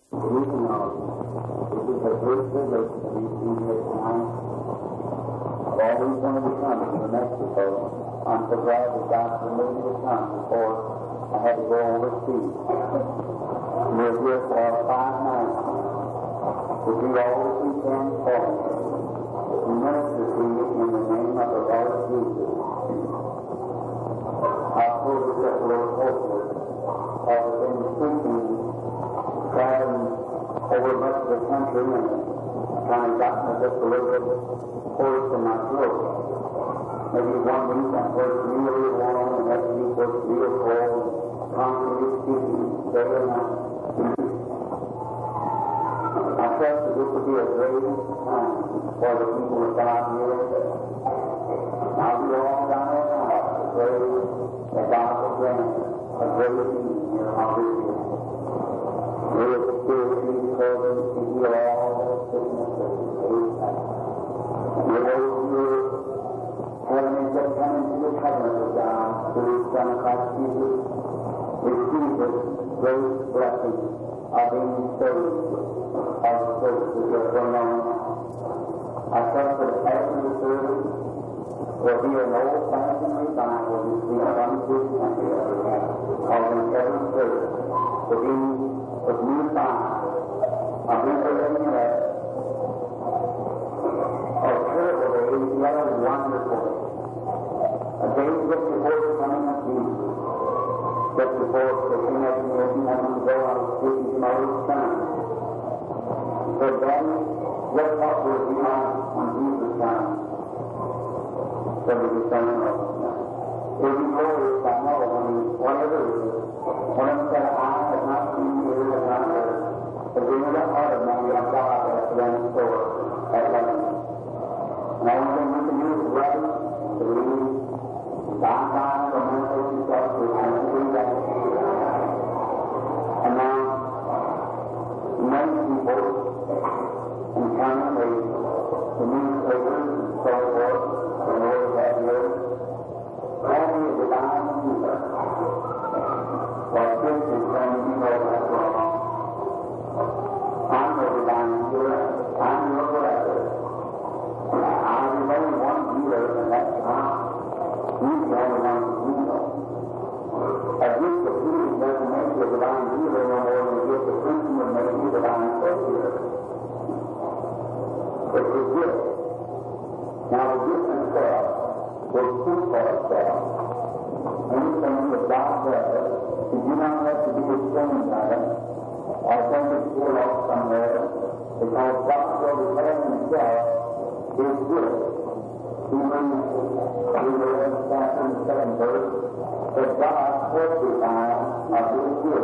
This is the great privilege to be seen here tonight. I've always wanted to come to New Mexico. I'm so glad that God permitted me to come before I had to go overseas. We're here for 5 nights to do all that we can for you, to minister to you in the name of the Lord Jesus. I've told you that Lord Hopeless has been preaching, traveling over much of the country and trying to get me just a little bit hoarse in my throat. Maybe one week I was really warm, and next week was real cold, constantly speaking day and night. I trust that this will be a great time for the people of God here. I'll be all down there now to pray that God will grant a great peace here on this year. May the Spirit be present to heal all sickness and disease. May those who have just come into the covenant of God through His Son Christ Jesus receive this great blessing of being saved of the services that are going on. I trust that after the service will be an old-fashioned revival this week from this country causing every service to be with new fire of information that a terrible day, yet a wonderful day. A day just before the coming of Jesus, just before the King of the Nation, I was speaking to my old son. He said, Daddy, what thought will it be like when Jesus comes? So we were saying, it will be glorious, I know, whatever it is. One of them said, I have not seen you, have not heard. But we know the heart of man of God has been stored at heaven. And the only thing we can do is write, believe, God, the mental yourself to believe that. And now, many people in county, the newspapers and so forth, the Lord that year, call me a divine healer. Well, this is when you know that's wrong. I'm no divine healer. I'm your brother. I'm the only one healer, and that's God. He's the only one who heals. A gift of healing doesn't make you a divine healer no more than a gift of preaching would make you a divine savior. It's a gift. Now, the gift itself will speak for itself. Anything that God does, you do not have to be ashamed of it or think it's still off somewhere, because God will declare Himself His good. Hebrews chapter 7 verse that God testifies of His good.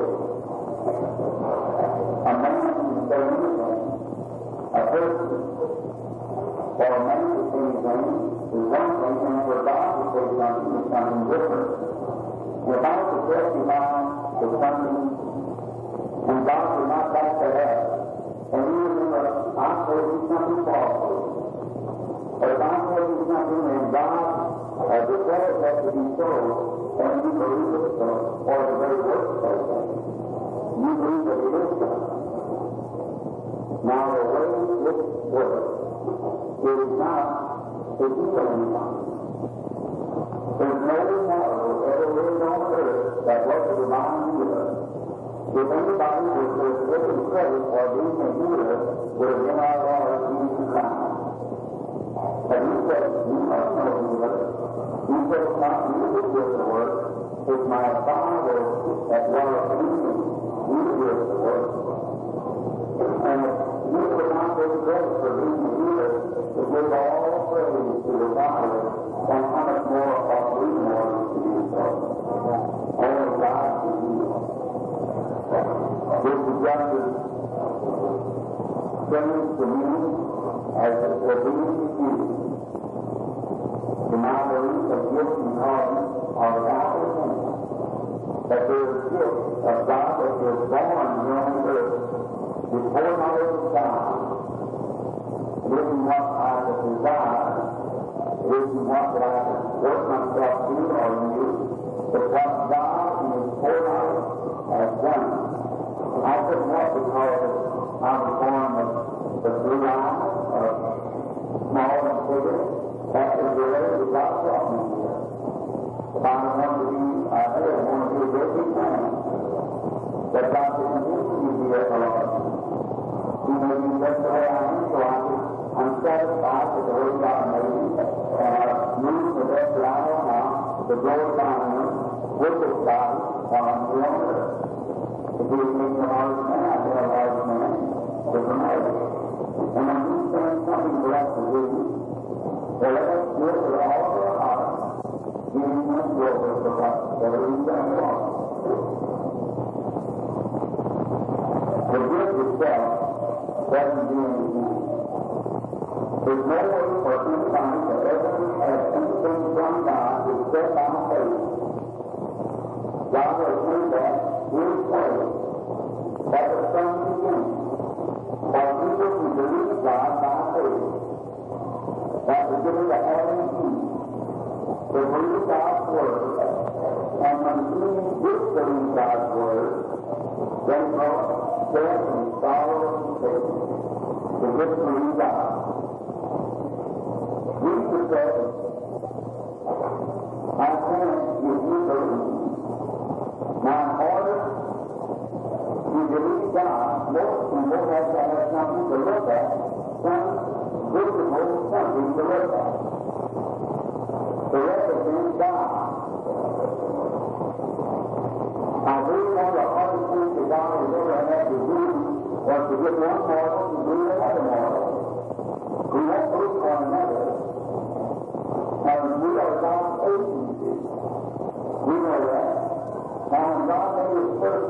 A man can say anything. A person, for a man to say anything is one thing, and for God to say something is something different. If I was to testify to something and God did not back that up, and you remember, I told you something falsely. But if I told you something and God declares that to be so, and you believe it so, or the very worst of it, you believe that it is so. Now, the way it works is not to heal anyone. There's no mortal ever lived on earth that was a divine healer. If anybody was given credit for being a healer, would have been our Lord Jesus Christ. But He said, you are no healer. He said, it's not you that does the work. It's my Father that dwelleth in me. He does the work. And you would not give credit for being a healer to give all praise to the Father, and how much more ought we more to do so? Only God can heal. This is just as strange to me as it will be to you. To my belief of gifts and callings are without repentance. That there is gifts of God that is born here on earth before knowledge of God. It isn't what I would desire. It isn't what that I can work myself to or use. But what God in His foreknowledge has done. I couldn't help because of that God didn't need to be there for Lord. He made me just the way I am, so I'm satisfied with the way God made me, and I've moved the best that I know how to glorify Him with this body while I'm here on earth. If He had made me a large man, I'd be a large man with a marriage. And when He sends something for us to do, well, let us do it with all of our heart, giving Him glory for whatever He's done for us. The gift itself doesn't do anything. There's no way for anybody to ever have anything from God except by faith. God has made that His way. That was from the beginning. For people who believe God by faith, that was given to Adam and Eve, to believe God's Word. And when Eve did believe God's Word, then brought death and sorrow and faith to disbelieve God. Jesus said, I can't if you believe. Now, in order to believe God, most people have to have something to look at, some visible something to look at, to represent God. I believe one of the hardest things that God has ever had to do was to get one mortal to do another mortal. We won't believe one another. And we are God's agencies. We know that. Now, when God made His first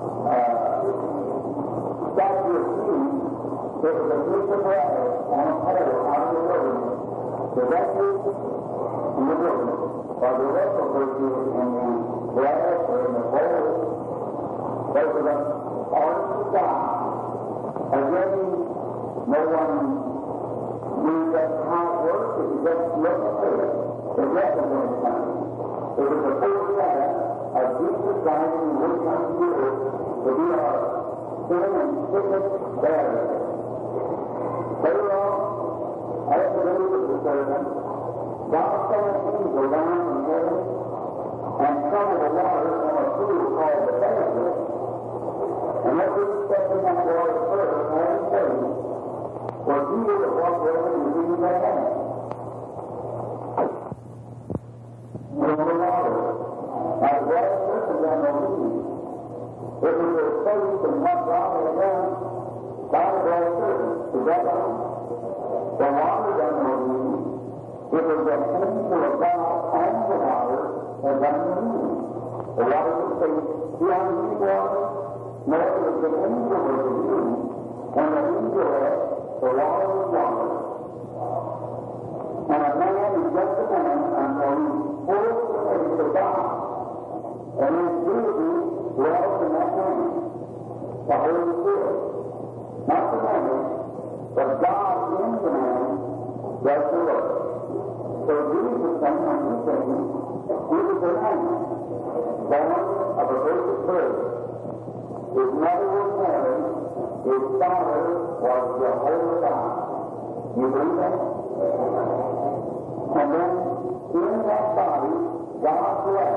statue of Eve, it was a piece of brass on a pole out of the wilderness. The vessels in the wilderness, or the vessel virtue in the brass or in the bowl, those are the orders of God. Again, no one knew just how it worked. If you just look at it, it represented something. It was a foreshadowing of Jesus Christ who would come to earth to be our sin and sickness barrier. Later on, after the days of the servant, God sent an angel down from heaven and troubled the water from a pool called the Bethesda. And every step in that water first, having faith, was healed of whatsoever disease they had. From the water, as well as person than no disease. It was their faith in what God had done by the very servant. Is that right? The water done no disease. It was the angel of God on the water that done the disease. The water was safe. See how many water? No, it was the angel of the disease. And the angel left, the water was water. And a man is just a man until he's full of the faith of God. And his deity dwells in that man. The Holy Spirit. Not the man, but God in the man does the work. So Jesus came when He came. He was a man, born of a virgin birth. His mother was Mary. His father was Jehovah God. You believe that? And then in that body, God dwelt.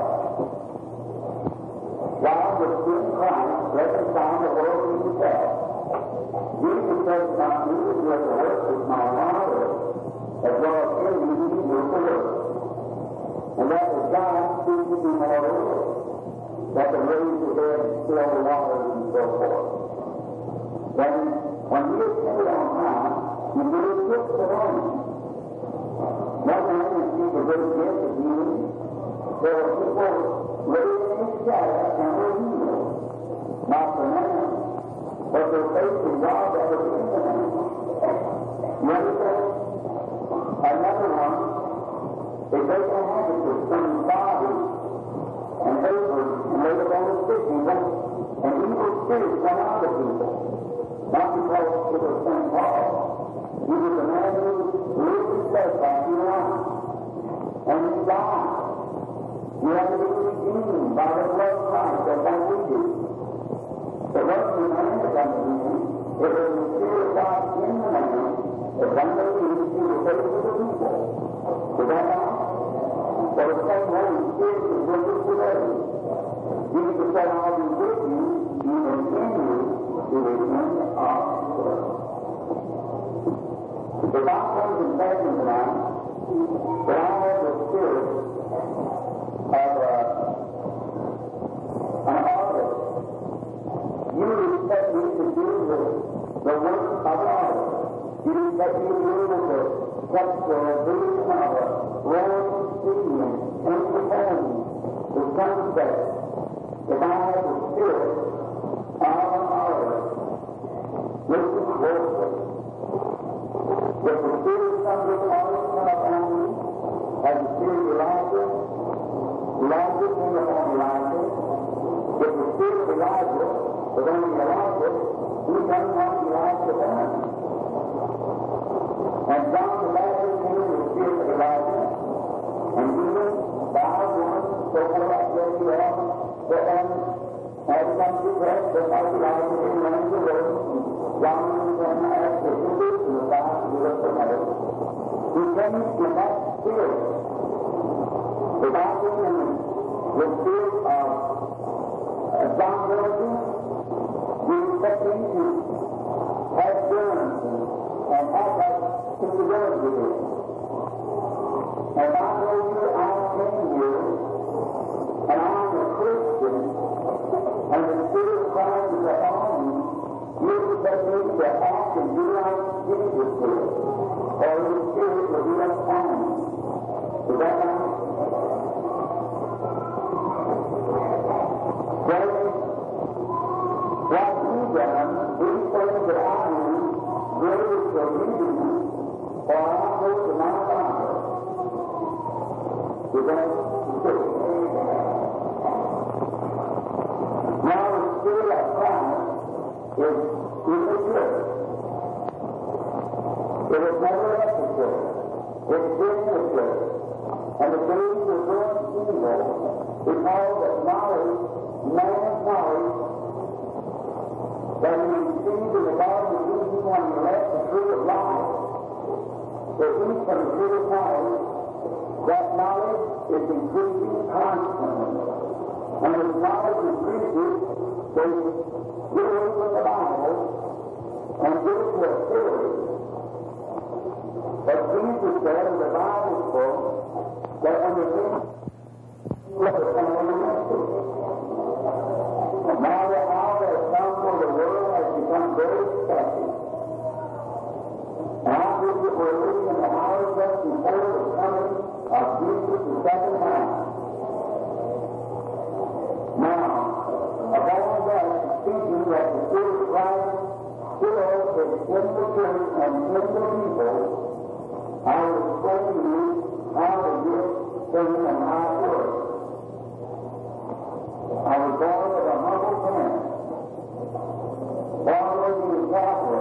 God was in Christ, reconciling the world to Himself. Jesus said, "Not me is with the work with my Father, as well as in me He will the work." And that was God speaking to mortal, that can raise the dead, still the waters, and so forth. Then, when He ascended on high, He did His gifts to men. No man received a great gift of healing. There were people living in His shadow and were healed. Not the man, but their faith in God that was in the man. You understand? Another one, they take a handkerchief from his body and paper and lay it on the sick people, and evil spirits come out of people. Not because it was St. Paul. He was a man who lived his life by human life. And he died. You have to be redeemed by the blood of Christ, just like we do. It wasn't the man that done the redeeming. It was the Spirit of God in the man that done the redeeming through the faith of the people. Is that right? Well, the same Holy Spirit is with us today. Jesus said, "I'll be with you even God comes and says to tonight that I have the spirit of an artist. You expect me to do the work of an artist. You expect me to be able to touch the vision of a rolling sea and perform the sunset. If I have the spirit of an artist, listen closely. If the spirit of some artist come upon me, as the spirit of Elijah came upon Elijah, if the spirit of Elijah was on Elijah, he doesn't want Elijah born. And John the Baptist came in the spirit of Elijah, and even bowed one, so forth like that he had, and had come to press, just like Elijah did run the road, John and asked the Hebrews to the side to give us the medal. He came in that spirit. If I came in the spirit of John Wesley, we expect him to have assurance and act like his ability to. And I know you, I came here, and I'm a Christian, and the Spirit of Christ is upon me, you expect me to act and do like Jesus did, or his Spirit will be upon me. Is that right? Well, what he done, these things that I do, greater shall you do, for I go to my Father. Is that true? Now the Spirit of Christ is in the church. It was never left the church. It's in the church. And the days were going evil because of knowledge, man's knowledge, that he received in the Garden of Eden when he left the tree of life, to eat from the tree of knowledge. That knowledge is increasing constantly. And as knowledge increases, they get away from the Bible and get it to a theory. But Jesus said in the Bible book that when the things look at some of the message. Now the hour has come for the world has become very expectant. And I think that we're living in the hour just before the coming of Jesus the second time. Now, upon that, speaking that the Spirit of Christ still is in the church and in the people, I will explain to you how to get things and how it works. I was born of a humble parent. Born working in Catholic.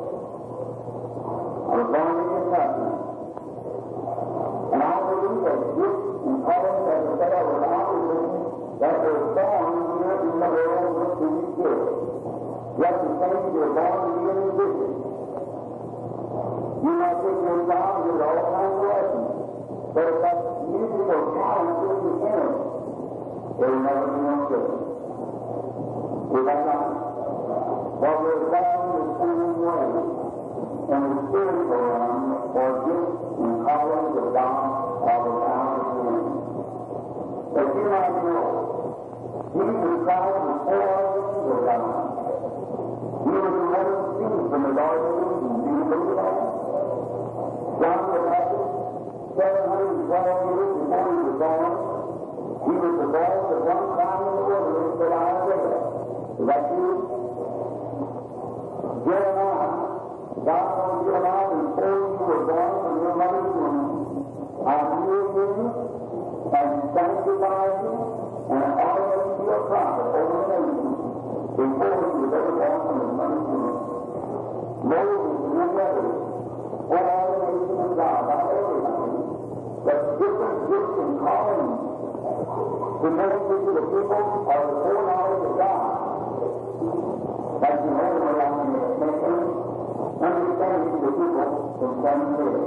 I was born in Kentucky. And I believe that gifts and callings, as I said, I was opposition that were born here in the world with these gifts. Just the same as you're born to be an individual. You might take your job and get all kinds of lessons. But if that musical talent isn't in it, there will never be no children. Is that right? Well, we're born the same way in the spiritual realm for gifts and callings of God are the power of sin. But you might know, Jesus Christ was born of God. He was the one who sees from the Garden of Eden. Do you believe that? John the Baptist, 712 years before he was born, he was the voice of one crying in the wilderness that I have read. Is that true? Jeremiah, God told Jeremiah, before you were born from your mother's womb, I knew you and sanctified you and ordained you a prophet over the nations before he was ever born from his mother's womb. Moses and many others, what are the nations of God? Not everybody, but different gifts and callings. The message to the people are the foreknowledge of God. That's the only way I can make any understanding to the people from some spirit.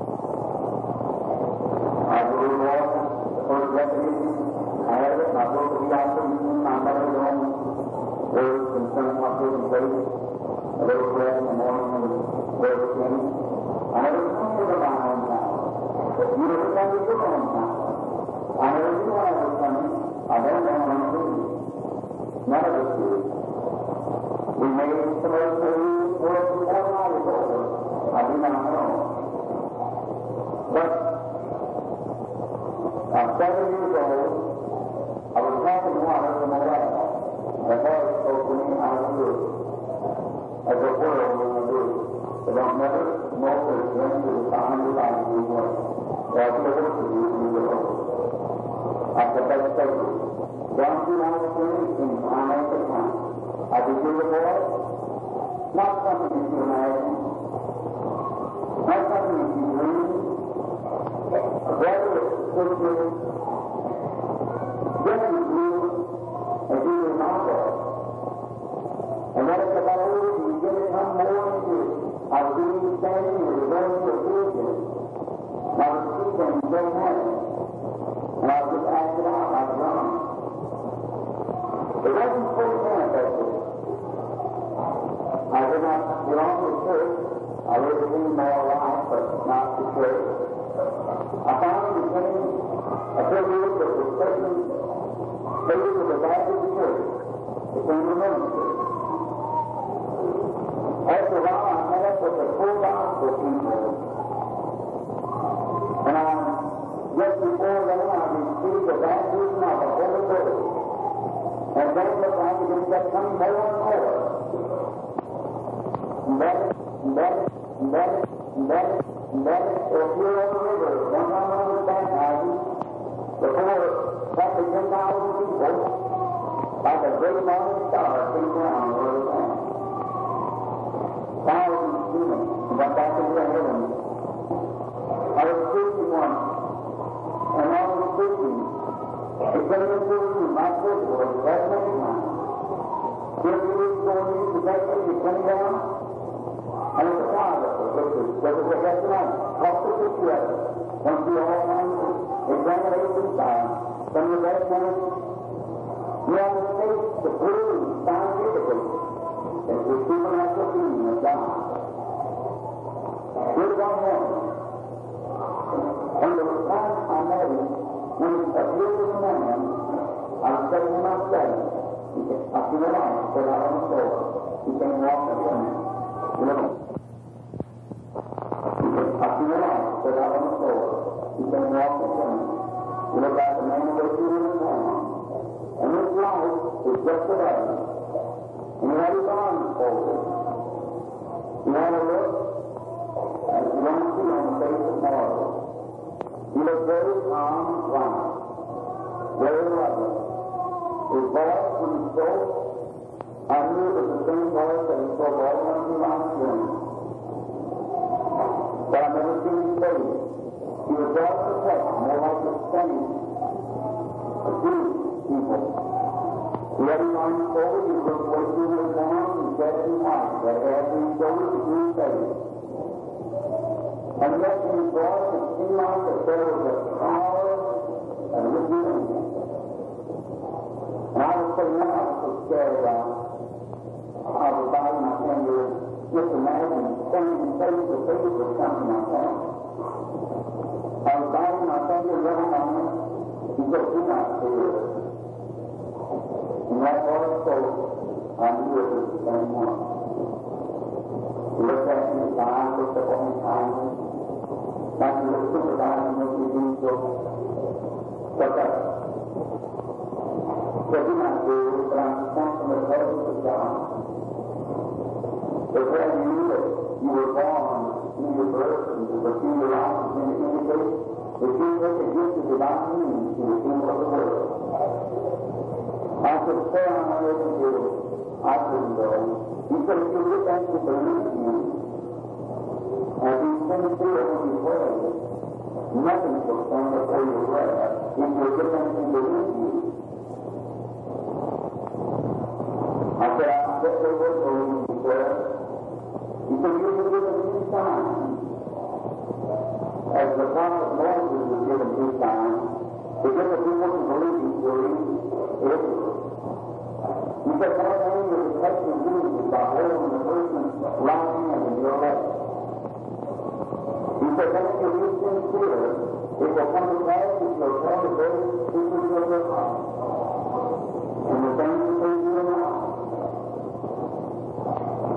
I believe all the first definition I have it, my book of the Optimism, my mother's own words concerning what taking place, a little prayer in the morning and verse 10. I never come to my hometown. You never come to your hometown. I never knew I was coming. I don't know when I'm leaving. None of us do. We made some of the world before I was over. I do not know. But 7 years old, I was drinking water from a well. The Lord spoke to me out of the roof. As a world in the roof. But don't never know that it's going to the time of life you work. There'll be a work to do in the world. That's the best statement. Don't you want to do anything I make the time? I did you the boy? Not something that you imagine. Not something that you dream. Whether it's Christian, just as you as you were not there. And when it's about over, you get it come more into it. I was doing standing here, the going to a vision. And I was speaking and getting at it. And I was just acting out like wrong. It wasn't fully manifested. I did not belong to the church. I lived in more life, but not the church. I finally became a privilege of the certain stages of the Baptist church. Became a minister. After a while, I met up with the full gospel people. And just before then, I received the baptism of the Holy Ghost. And then it looked like it just kept coming more and more. And then if you're on the river, one time I was baptizing, before roughly 10,000 people, like a great morning star came down where it was at. Thousands of humans went back into heaven. I was preaching once, and I was preaching. It came into me, my church was that many times. 50 years, 4 years, the decade, it came down. And it's a private, there was a restaurant, what's the picture of it? Once you all have examination time, from the restaurant, you have to take the prove scientifically that the supernatural being of God. Here's one more. And there was time I met him, when he appeared to the man, I was sitting in my study. He said, I see the light, stood out on the floor. He came walking up to me. You know, I see the light, stood out on the floor. He came walking up to me. You look like the man was shooting his hand. And this light was just above him. And he had his arms folded. He had a look, and you don't see on the face of marble. He looked very calm and quiet, very lovely. His voice, when he spoke, I knew it was the same voice that he spoke all the way through my experience. But I've never seen his face. He was well protected, more like the Spanish, the Jewish people. He had his arms folded, he looked way through his arms and said in white, that after he showed the Jewish face. And yet in his voice it seemed like that there was a power and revealing him. And I was saying, I was so scared about it. I was biting my finger, just imagine standing face to face with something like that. I was biting my finger every moment. He said, do not fear. And that voice spoke, I knew it was the same one. He looked at me, his eyes looked up on me kindly. Like he was supervising what we do, so look up. So do not fear, but I'm sent from the presence of God. But when you knew that you were born through your birth and the peculiar life is going to indicate that you make a gift of divine meaning to the kingdom of the world. I said, sir, I'm not able to do it. I couldn't go. He said, if you look at the believe you, and if you send it through over your way, nothing will stand before your way. If you look at the believe you. I said, I bet they will believe you, sir. He said, you were given 2 signs. As the prophet Moses was given 2 signs, to get the people to believe he believed Israel. He said, one thing is to touch the Jesus by holding the person's right hand in your left.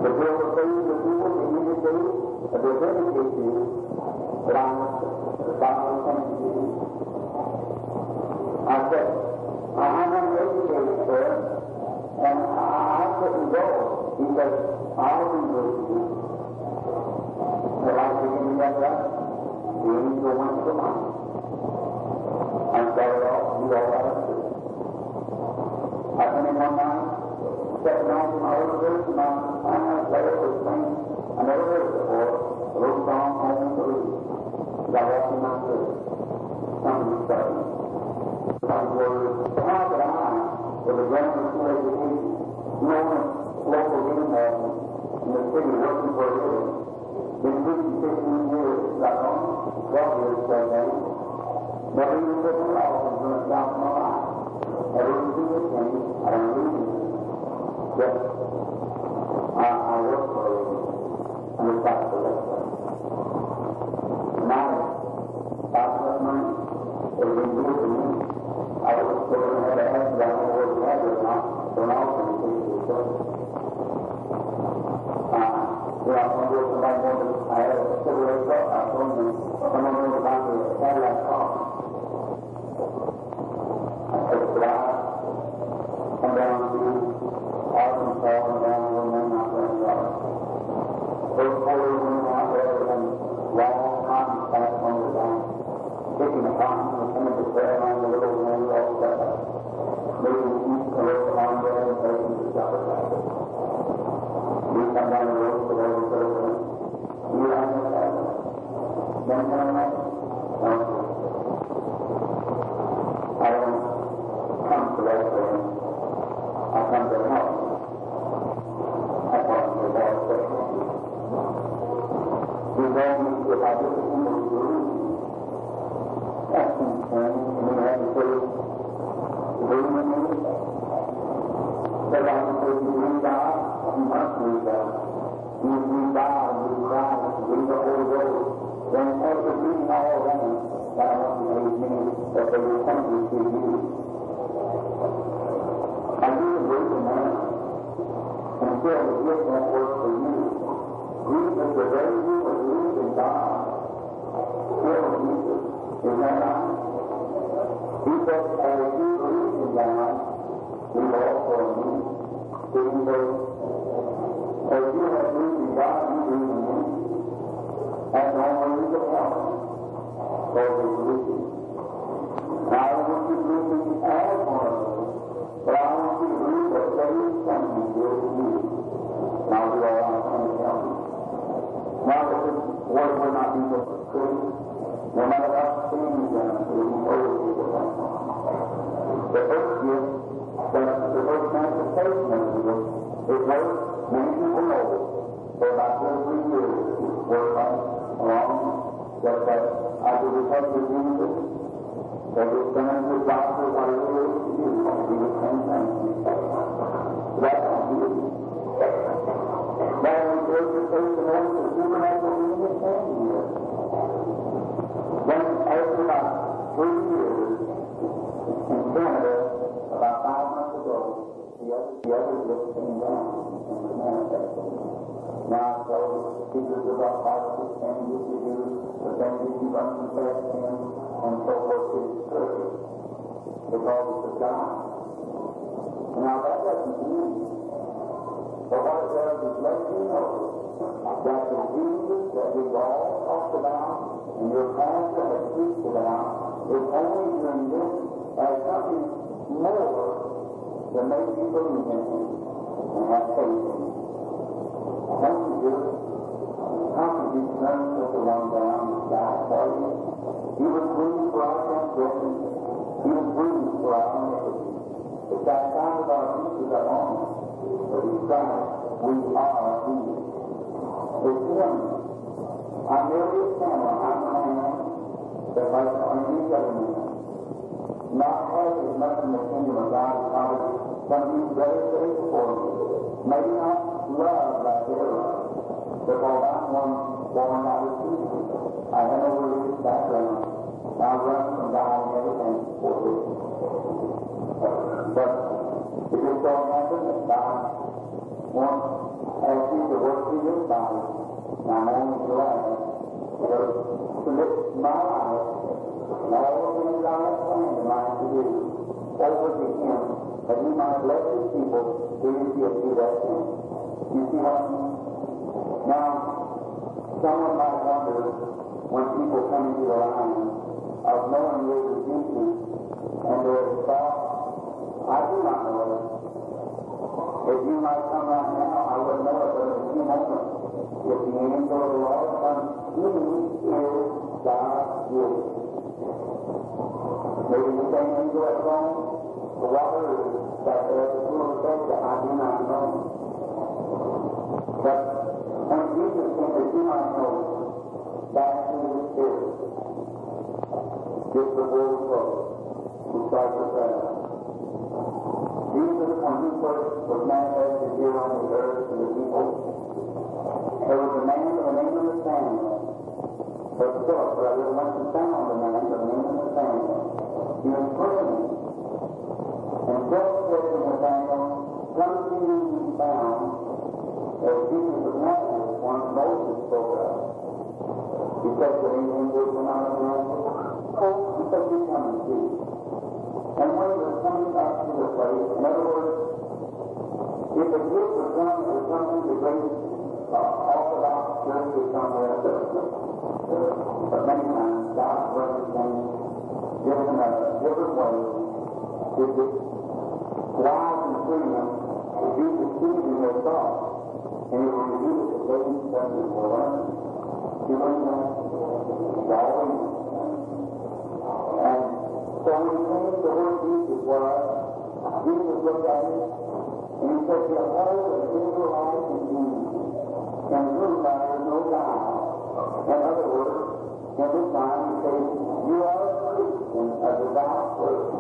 The bill of faith of people begin to say that they're dedicated to but I'm following something to do. I said, I'm uneducated, sir, and I couldn't go because I'll be with you. The life beginning to get up, the angel went to the mountain. I started off, you all got up to. I went in one night, sat down to my overseas, and I played this thing I never heard before, a little song, Home and Believe. I walked in my church. Something started. Some words, how could I, with a grammar school education, known as local game warden in the city working for a living, been preaching 15 years, like on 12 years, so then, never even took an office when it stopped my life. Never even seen a thing, I don't believe in it. Yes, I work for a living, and it's back to that. Now, that's what money has been good to me. I was going to have a head down over the head or not, but also in case of the church. I wonder if somebody wanted, I had a cigarette truck, I told them, someone knows about the Cadillac car. I said, could I come down to Arkansas and down to the main operating yard? Those 4 years went out there and long time passed on the down, kicking the fountain and coming to prayer on the little wind all set up. Maybe the east and look along there and taking the supper basket. We come down the road to the road to the road. You run the basket. Then come back. No. I don't come to that way. I come to help. I come to the Lord's session. You told me if I did the English believe, that's insane. And you have to say, believe in me. Because I can say, you believe God, you must believe God. You believe God, you believe Christ, you believe the Holy Ghost. Then after reading all of them, God wants to make me that they will come to see you. I really believe in that. Until the gift won't work for you. Jesus, the day you believe in God, still Jesus. Is that right? He said, as you believe in God, we also believe. Didn't he say, as you have believed in God, you believe in me. That's the only way you can help. For the belief. Now, I don't want you to believe in as one of those, but I want you to believe that there is something good in you. Now, we all want to help you. Now, that this word will not be just a truth, no matter what things done, it will be over people. The first gift, the first manifestation of the gift, it works many people know for about 2 or 3 years. Work along, just that after the touch of Jesus, they would stand to the doctor, whatever it is to do, do the same thing. That's not good. Now, we go to faith and order the supernatural being in here. Then, after about 3 years, in Canada, about 5 months ago, the other gift came down and was manifested. Now, so teachers about positive changes to do, the things that you must confess in, and so forth to the church, because it's of God. Now, that doesn't mean, but what it does is let you know that the Jesus that we've all talked about, and your pastor has preached about, is only doing this as something more to make you believe in him and have faith in him. Don't you do it? How could you turn such a one down and die for you? He was bruised for our transgressions. He was bruised for our iniquities. The chastisement of our peace is upon us. For his stripes we are healed. It's him. I'm merely a camera. I'm a man that like on any other man. Not half as much in the kingdom of God as probably some people better say before me. Maybe not love like their love, because I'm one born out of Jesus. I have no religious background. I've run from God and everything for this. But it just so happened that God wants ask you to work through this body. Now I'm only glad to commit my life and all the things I have planned in life to do over to Him, that He might bless His people who you see through that sin. You see what I mean? Now, someone might wonder when people come into the line of knowing there's a Jesus and there's a thought, I do not know it. If you might come right now, I wouldn't know it, but in a few moments, if the angel of the Lord comes, He is God's gift. Maybe the same angel at home, the water that there is full of faith that I do not know. But when Jesus came, that you might know, that's who the Spirit. Just before we close, we start the prayer. Jesus, when He first was manifested here on the earth to the people, there was a man by the name of Nathanael. But Philip, brother, went and found the man by the name of Nathanael. He was praying. And Philip said to Nathanael, "Come see who we found," as Jesus of Nazareth, one Moses spoke of. He said to the angels when I was Nazareth, "Oh," he said, "you come and see." And when he was coming up to the place, in other words, if a gift was coming or something, the great Orthodox Church or somewhere, but many times God brings things different ways to get wise and freedom to be deceived in their thoughts. And it will do it to those that will learn. You know that? It's always. And so when he came to where Jesus was, Jesus looked at him and he said, "Behold, an Israelite indeed, in whom there is no guile." In other words, in this time he says, "You are a Christian, a devout person."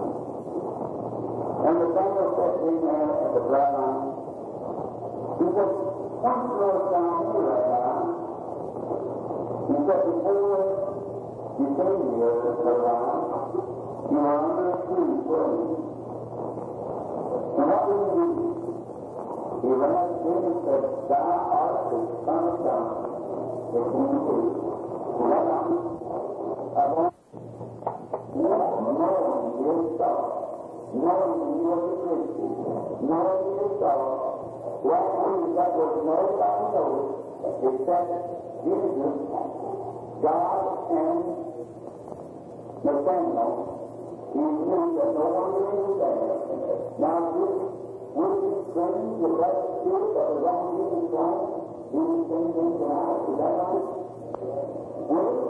And the Samuel said to him there at the bloodline, he said, "What's going down here right now?" He said, "Before you came here to the bloodline, you were under a tree praying. And what did he do?" He ran up to him and said, "Thou art the Son of God, the King of Kings." What I want knowing his thought, knowing he was a Christian, knowing his thought, what that was nobody knows except Jesus, God, and Nathanael. He knew that no one was there. Now, would it be strange if that Spirit that was on Jesus Christ didn't send him tonight? Is that right? Would it?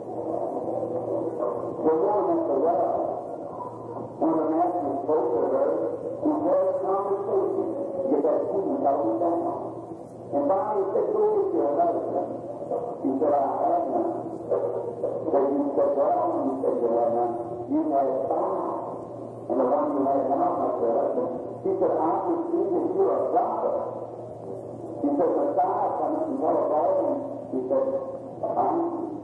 We're going at the well. When the Master spoke to her, he had a conversation. Get that student out of down. And finally he said, "Go get your husband." He said, "I have none." So he said, "Well," and he said, "You have none. You had five. And the one you had now, my husband." He said, "I can see that you're a prophet." He said, "Messiah coming from California." He said, "I'm."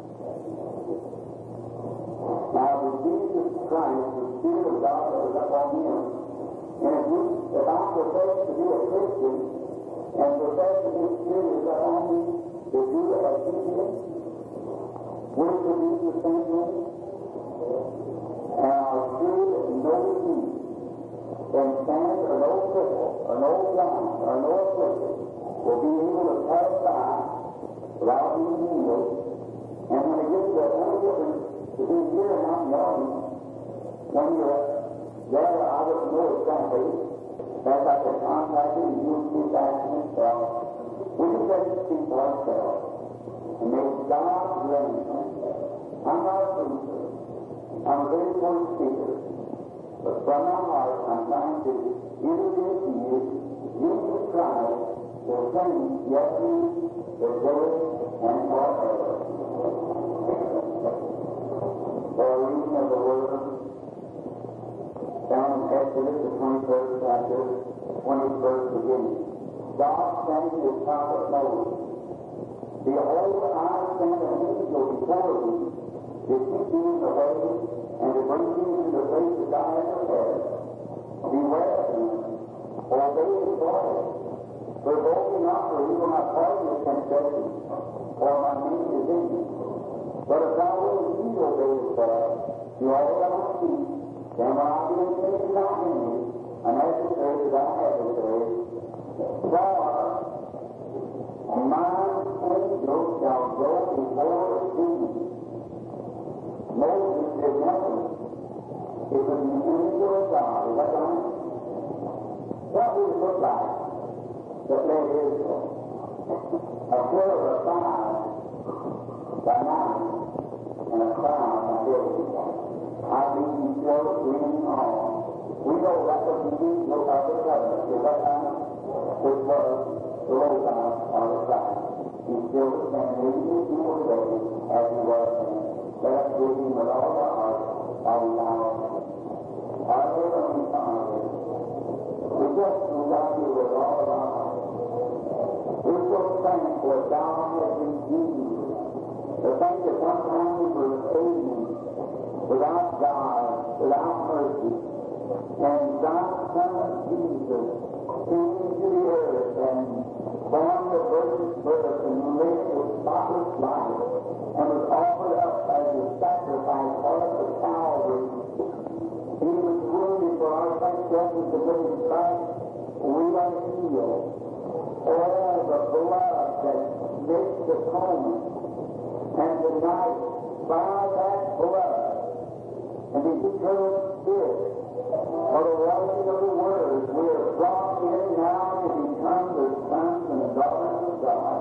Now, the Jesus Christ, the Spirit of God that was up on him, and if I profess to be a Christian and profess that His Spirit is up on me to do as He did, would it produce the same thing? And our Spirit of no disease, and stand or no cripple, or no blind, or no affliction, will be able to pass by without being healed. And when it gets to the only difference to be here and out in the audience, when you're there, I wouldn't know exactly. That's like a contacted and you see back to himself. We just have to speak for ourselves. And may God bless you. I'm not a preacher. I'm a very poor speaker. But from my heart, I'm trying to introduce to you Jesus Christ, the same yesterday, today, and forever. For a reading of the Word, found in Exodus, the 23rd chapter, 21st beginning. God sent his prophet Moses. "Behold, I send an angel before thee, to keep thee in the way, and to bring thee into the place that thou hast prepared. Beware of him, obey his voice, provoke him not not, for he will not pardon your transgression, for my name is in you. But if thou wilt indeed obey his word, do all that I speak, then when I be in thy enemy, an adversary to thy adversary, for mine angel shall go before thee. Moses did nothing. It was the angel of God. Is that right? What would it look like that led Israel? A pillar of fire by night and a cloud by day. I mean, still green on. We know that was the angel of the covenant. Is that right? Which was the Logos on the side. He still the same 80 people today as he was then. Let us give him with all our heart, all our Heavenly Father, we just love you with all of our heart. We're so thankful that thou hast redeemed you. The fact that sometimes we were aging without God, without mercy, and God's Son Jesus came into the earth and born the virgin birth and lived a spotless life and was offered up as a sacrifice for us at Calvary. He was wounded for our transgressions, and with his stripes we are healed. Oh, the blood that makes atonement, and tonight by that blood and the eternal Spirit, for the washing of the Word, we are brought in now to become the sons and daughters of God.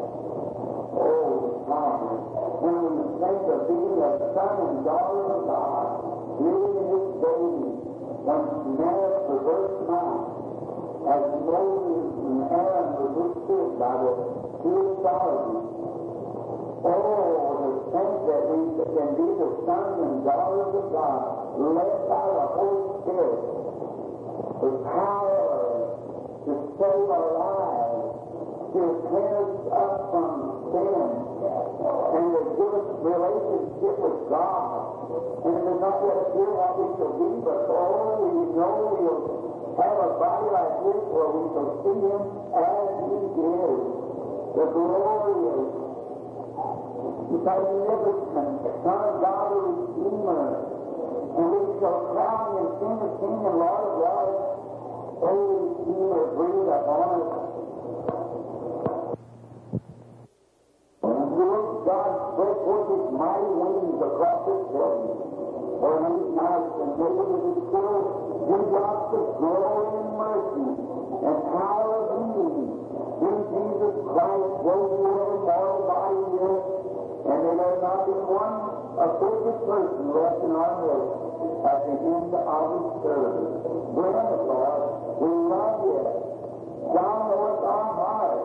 Oh, Father, when we think of being a son and daughter of God, living in this baby, when man's perverse mind, as Moses and Aaron were withstood by the two authorities. Oh, to think that we can be the sons and daughters of God, led by the Holy Spirit, with power to save our lives, to cleanse us from sin, and to give us relationship with God. And it is not yet clear what we shall be, but oh, we know we'll have a body like this where we shall see Him as He is, the glorious, magnificent Son of God, the Redeemer. And we shall crown Him King of Kings and Lord of Lords. Oh, Redeemer, breathe upon us. God spread forth His mighty wings across this building for these nights, and made it His still give drops of glory and mercy and power of healing through Jesus Christ, those who have a mortal body here, and may there not be one afflicted person left in our midst at the end of His service. Grant us, Lord, we love You. Thou knowest our heart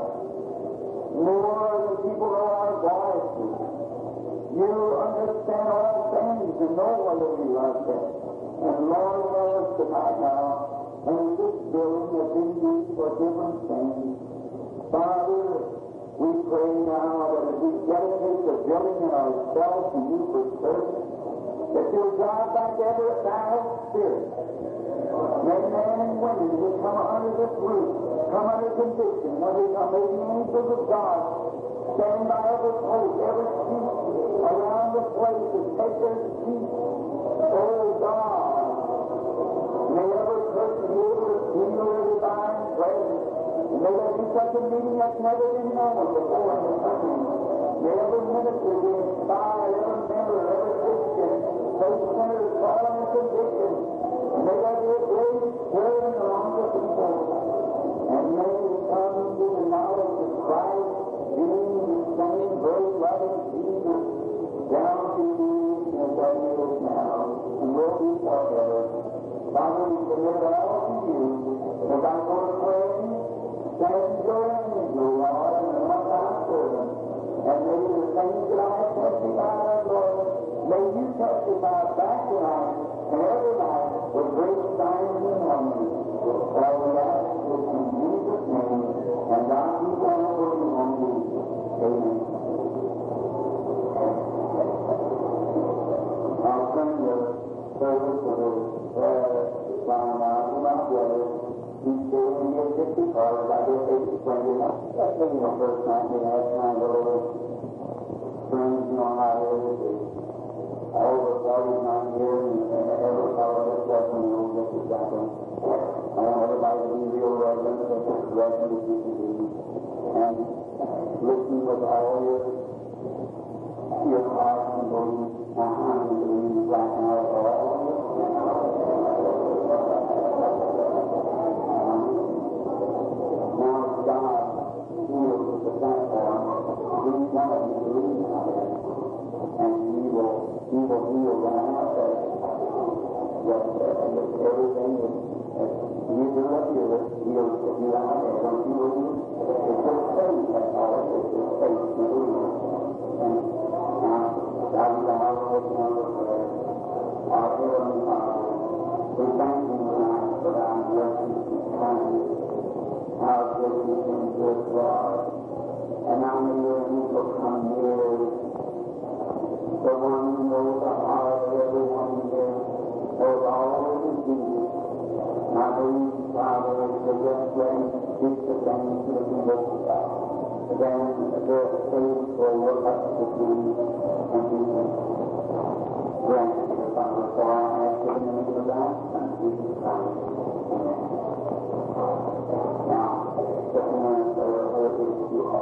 more than people know our voices. You understand all things and know whether we love Them. And Lord, let us tonight now, and this building has been used for different things. Father, we pray now that as we dedicate the building and ourselves to You for service, that You'll drive back every foul spirit. May men and women who come under this roof come under conviction when they come, may the angels of God stand by every post, every seat around the place and take their seat. Oh God, may every person be able to feel Your divine presence. And may there be such a meeting that's never been known before in the country. May every minister be inspired, every member, every Christian, those sinners fallen in conviction. And may there be a great stirring among the people. And may we come to the knowledge of Christ, being the same great loving Jesus, down to You as that is now, and will be forever. Father, we commit it all to You. As I go to pray, send Your angel, Lord, and anoint Thy servant. And may the things that I have testified of, Lord, may You testify back tonight and every night with great signs and wonders. For we ask this in Jesus' name, and God be glorified on You. Amen. I'll turn the service to the prayer line now to my brother. He's still in just because I guess they explained it. That being the first night we had kind of a little friends, you know how it is. All the parties not here and every fellow that's welcome, you know, just exactly. I want everybody to be real reverent, that it's reverent as you can be. And listen with all your heart and believe, and believe right now with all of it. He will heal right now. Everything that you do up here, he'll do out there. Don't you believe? It's just faith, that's all it is. It's faith, you believe. And now, God is all working on the prayer. Our Heavenly Father, we thank you tonight for thy mercy and kindness. How good you've been good to us. And now may your people come near. The one who knows the heart of everyone here, knows all of his deeds. And I believe, Father, as the young friend speaks the things to the people, then their faith will look up to thee and be granted, Father. So I ask it in the name of thy Son, Jesus Christ. Amen. Now, just a minute, so we'll hold this to you.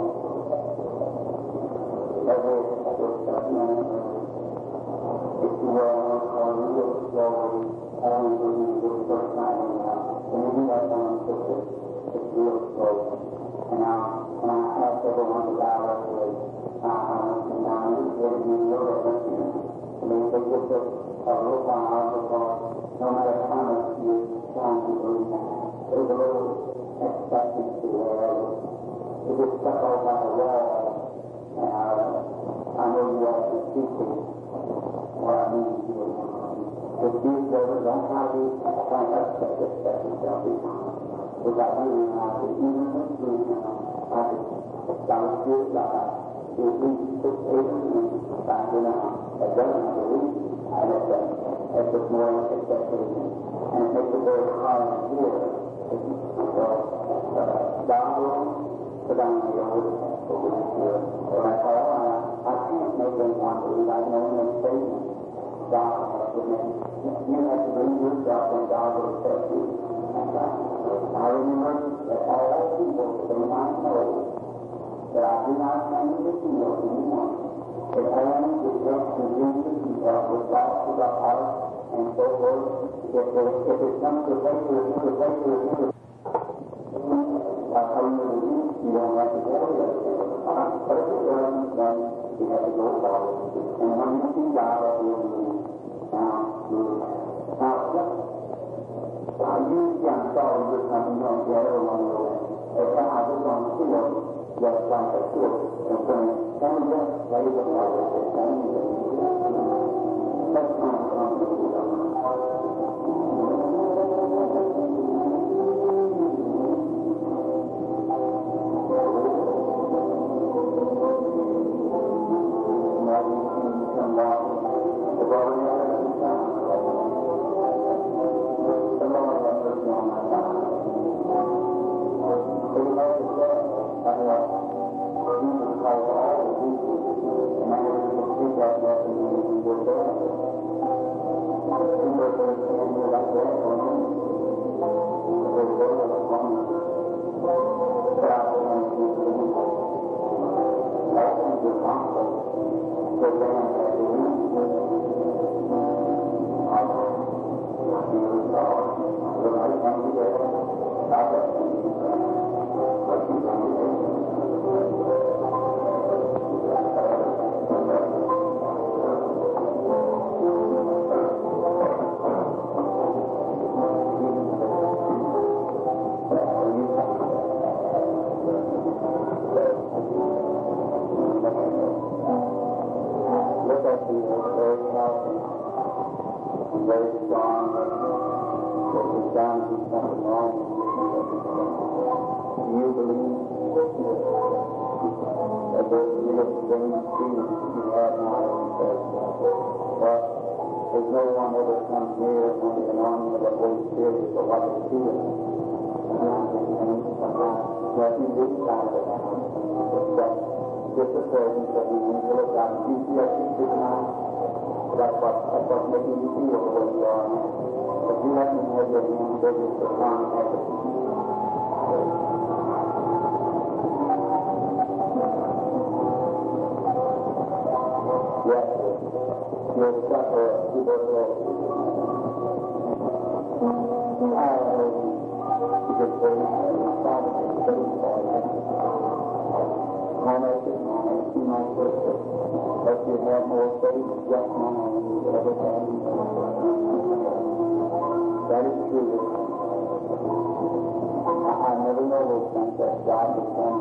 Every minute, if you will, or real slowly, only believe this first night anyhow. When you do that one, it's real slow. And now, when I ask everyone to bow their head, and now you get to be real reverent. I mean, they just a little while, because no matter how much you're trying to believe, there's a little expectancy there. It gets stuck out like a wall. And I know you all can see what I mean to you. If these brothers don't try to upset yourself, we got really now to even this week now, I was good God. If we put 8 minutes back in a dozen of the week, I let that. That's just more expectation. And it makes it very hard to hear. So, God will put down the old. And that's all. I can't make anyone believe. I know in a statement God has to make. You have to believe yourself and God will accept you. I remember that all people, they might know that I do not claim to heal anyone. It only reflects the Jesus himself with thoughts to the heart and so forth. If it comes to faith with you, you don't have to go there. But if it doesn't, then you have to go forward. And when you see God, that will be now, you can solve this something you don't get everyone will. If I was on the field, just like a field, and when just play the ball with it, that's not something you don't know. There's no one ever comes near when the anointing of the Holy Spirit is like a feeling. Nothing this side of the house except just the presence of the angel of God. Do you see that picture tonight? That's what's making you feel the way you are now. But you let me have your hand over the long effort. Yes, you're the sufferer. You both know. But you have more faith just now than you ever had. That is true. I never know those things that God has done.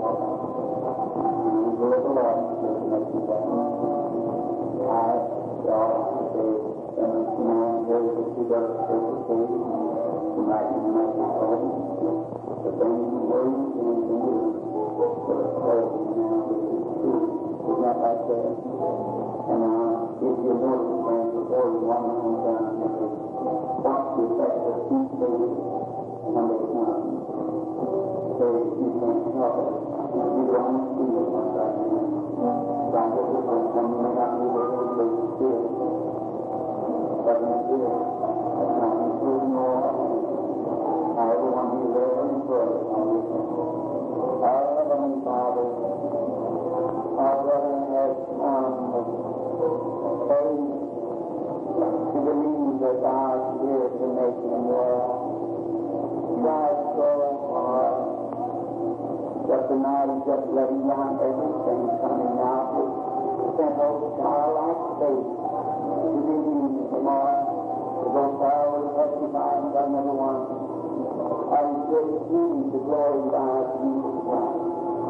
The will of the Lord is making that. I saw the man here with the two brothers face to face. Tonight you might be home. The things you worry and you do. But it's close now with the truth. It's not like that. And if you know the things before you want to come down and watch the effect of each day when they come. So you can't help it. You don't see it right now. Some people may not be able to see it. But you see it. That's not including all. I ever want to be there and pray on this one. Our Heavenly Father, our brother has come faith to believe that our Spirit will make him well. Try so hard. But tonight he's just letting down everything coming out with simple, childlike faith to believe tomorrow. To go forward, testifying by number one. I just need to glorify Jesus Christ.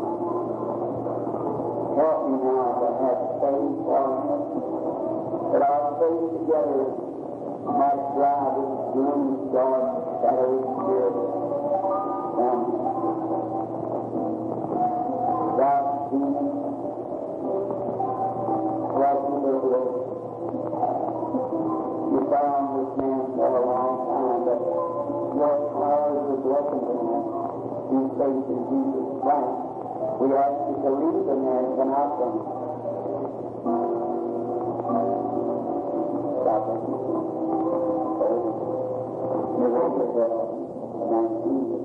Help me now to have faith for him. That our faith together might drive this gloomy, dark, shadowy spirit from God, Jesus, Christ in the Lord. You found this man for a long time, but your power is a blessing to him. You faith in Jesus Christ. We ask you to lead the man from out from him. Stop it. You won't get that man Jesus.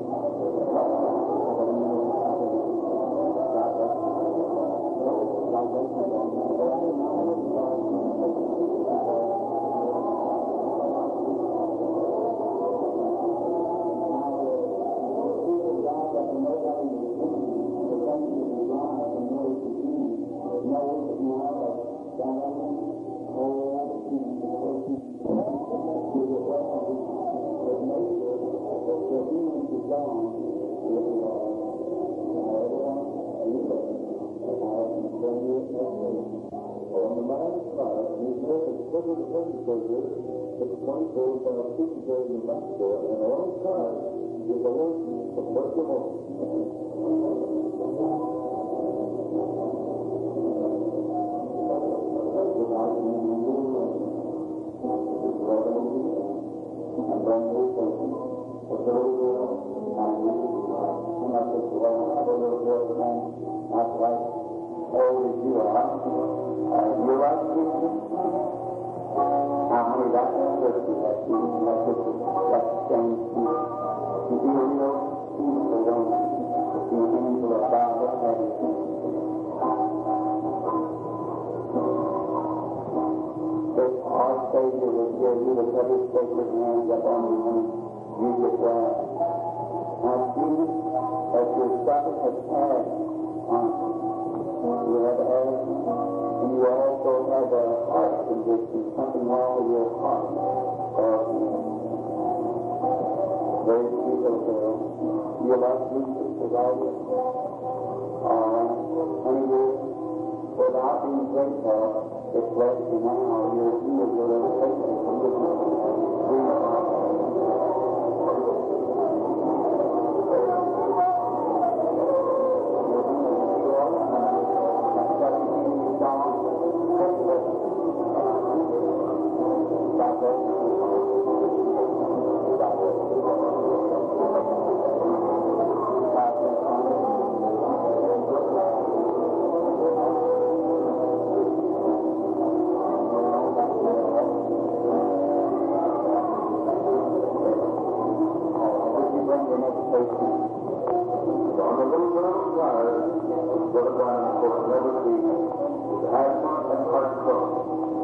Brother Brian, of course, never see asthma and heart trouble.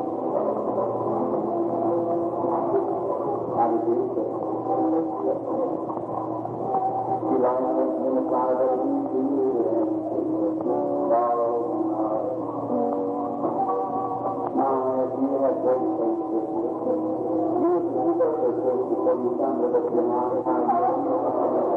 How did you do? She lies in the side of the sorrow and heart. Now, if you have great faith with you, use the faith before you come with us in our time.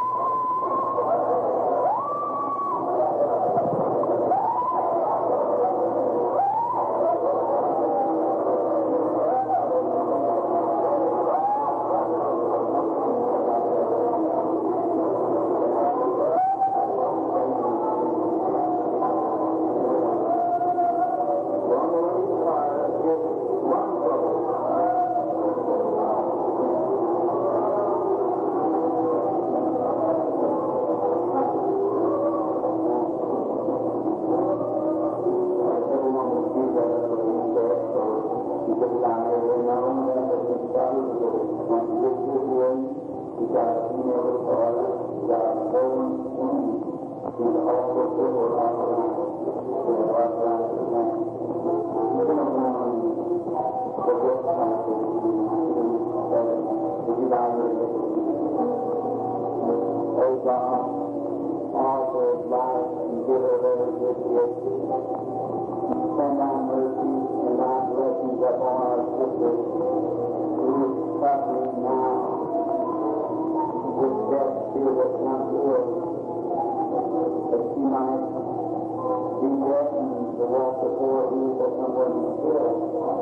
Send down mercy and thy blessings upon our sister who is suffering now with death still that comes to her, that she might be destined to walk before thee for someone to kill.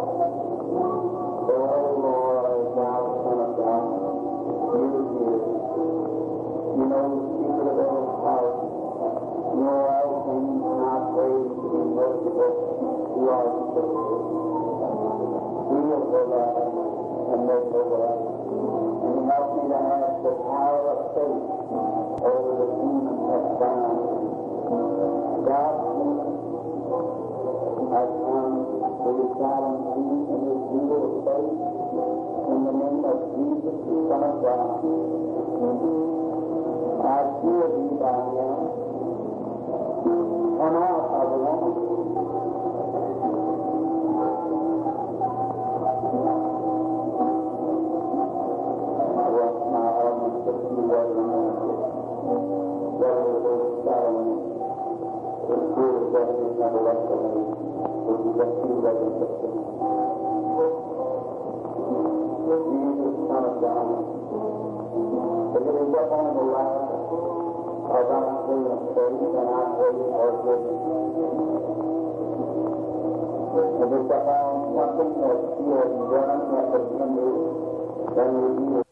Oh Lord, thou Son of God, you are here. You know the secret of every heart. You know all things, and I pray to be merciful to our sister. Heal her, Lord, and make her well. And help me to have the power of faith over the demon that's bound. God, I come to this silent peace and this deal of faith in the name of Jesus, the Son of God. I fear thee by him. Come out of the woman. I watch my almost 50 weather and whether it was settling, the spirit of death is never left for me, but you just see weather and Jesus, Son of God, if it is up on the ladder, as I pray in faith and I pray for goodness. If it's upon something that you have done that was hindered, then you